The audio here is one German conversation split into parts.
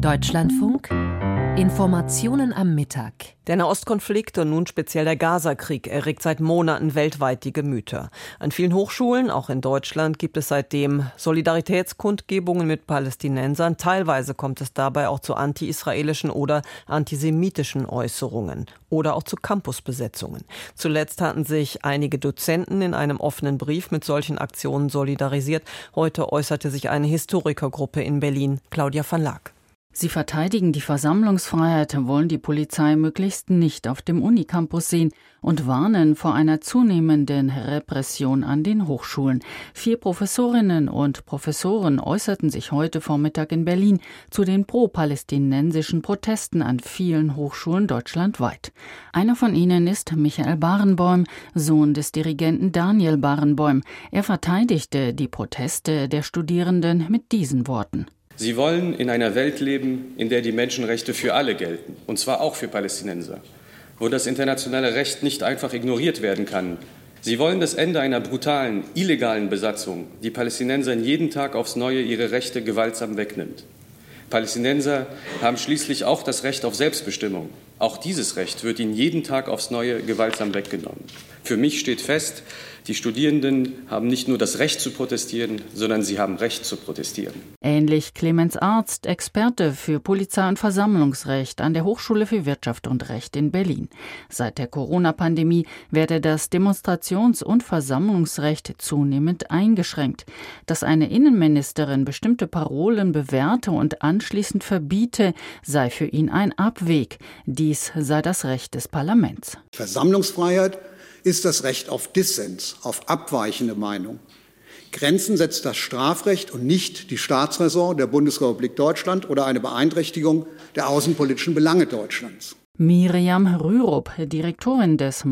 Deutschlandfunk Informationen am Mittag. Der Nahostkonflikt und nun speziell der Gaza-Krieg erregt seit Monaten weltweit die Gemüter. An vielen Hochschulen, auch in Deutschland, gibt es seitdem Solidaritätskundgebungen mit Palästinensern. Teilweise kommt es dabei auch zu anti-israelischen oder antisemitischen Äußerungen oder auch zu Campusbesetzungen. Zuletzt hatten sich einige Dozenten in einem offenen Brief mit solchen Aktionen solidarisiert. Heute äußerte sich eine Historikergruppe in Berlin, Claudia van Laak. Sie verteidigen die Versammlungsfreiheit, wollen die Polizei möglichst nicht auf dem Unicampus sehen und warnen vor einer zunehmenden Repression an den Hochschulen. 4 Professorinnen und Professoren äußerten sich heute Vormittag in Berlin zu den pro-palästinensischen Protesten an vielen Hochschulen deutschlandweit. Einer von ihnen ist Michael Barenboim, Sohn des Dirigenten Daniel Barenboim. Er verteidigte die Proteste der Studierenden mit diesen Worten. Sie wollen in einer Welt leben, in der die Menschenrechte für alle gelten, und zwar auch für Palästinenser, wo das internationale Recht nicht einfach ignoriert werden kann. Sie wollen das Ende einer brutalen, illegalen Besatzung, die Palästinensern jeden Tag aufs Neue ihre Rechte gewaltsam wegnimmt. Palästinenser haben schließlich auch das Recht auf Selbstbestimmung. Auch dieses Recht wird ihnen jeden Tag aufs Neue gewaltsam weggenommen. Für mich steht fest, die Studierenden haben nicht nur das Recht zu protestieren, sondern sie haben Recht zu protestieren. Ähnlich Clemens Arzt, Experte für Polizei- und Versammlungsrecht an der Hochschule für Wirtschaft und Recht in Berlin. Seit der Corona-Pandemie werde das Demonstrations- und Versammlungsrecht zunehmend eingeschränkt. Dass eine Innenministerin bestimmte Parolen bewährte und anschließend verbiete, sei für ihn ein Abweg. Dies sei das Recht des Parlaments. Versammlungsfreiheit ist das Recht auf Dissens, auf abweichende Meinung. Grenzen setzt das Strafrecht und nicht die Staatsräson der Bundesrepublik Deutschland oder eine Beeinträchtigung der außenpolitischen Belange Deutschlands. Miriam Rürup, Direktorin des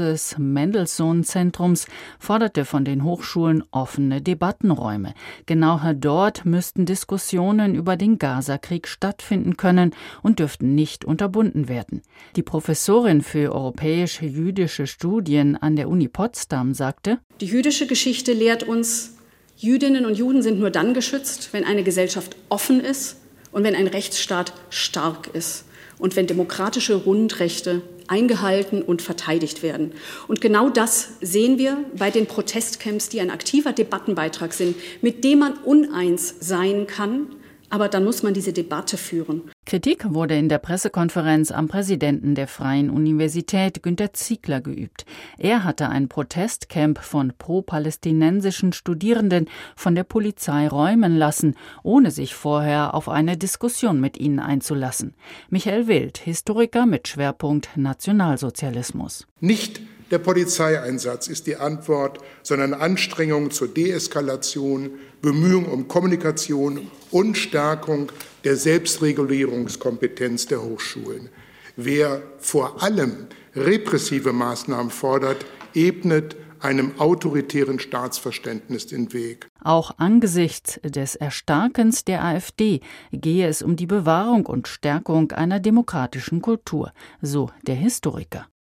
Moses-Mendelssohn-Zentrums, forderte von den Hochschulen offene Debattenräume. Genau dort müssten Diskussionen über den Gaza-Krieg stattfinden können und dürften nicht unterbunden werden. Die Professorin für europäisch-jüdische Studien an der Uni Potsdam sagte: Die jüdische Geschichte lehrt uns, Jüdinnen und Juden sind nur dann geschützt, wenn eine Gesellschaft offen ist und wenn ein Rechtsstaat stark ist. Und wenn demokratische Grundrechte eingehalten und verteidigt werden. Und genau das sehen wir bei den Protestcamps, die ein aktiver Debattenbeitrag sind, mit dem man uneins sein kann. Aber dann muss man diese Debatte führen. Kritik wurde in der Pressekonferenz am Präsidenten der Freien Universität, Günter Ziegler, geübt. Er hatte ein Protestcamp von pro-palästinensischen Studierenden von der Polizei räumen lassen, ohne sich vorher auf eine Diskussion mit ihnen einzulassen. Michael Wild, Historiker mit Schwerpunkt Nationalsozialismus. Nicht der Polizeieinsatz ist die Antwort, sondern Anstrengungen zur Deeskalation, Bemühungen um Kommunikation und Stärkung der Selbstregulierungskompetenz der Hochschulen. Wer vor allem repressive Maßnahmen fordert, ebnet einem autoritären Staatsverständnis den Weg. Auch angesichts des Erstarkens der AfD gehe es um die Bewahrung und Stärkung einer demokratischen Kultur, so der Historiker.